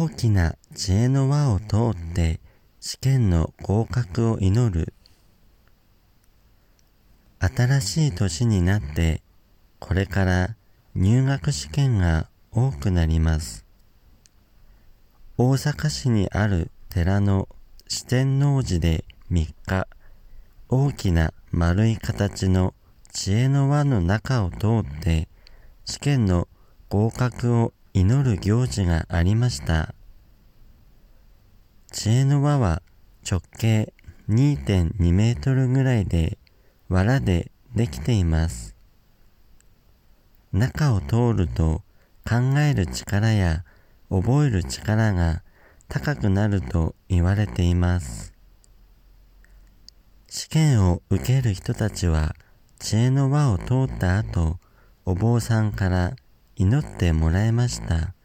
大きな知恵の輪を通って試験の合格を祈る。新しい年になってこれから入学試験が多くなります。大阪市にある寺の四天王寺で3日、大きな丸い形の知恵の輪の中を通って試験の合格を祈る行事がありました。知恵の輪は直径 2.2 メートルぐらいで藁でできています。中を通ると考える力や覚える力が高くなると言われています。試験を受ける人たちは知恵の輪を通った後、お坊さんから祈ってもらいました。